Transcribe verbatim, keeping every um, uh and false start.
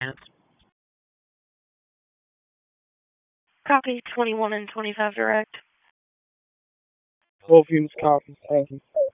chance. Copy twenty-one and twenty-five direct. twelve units copy. Thank you.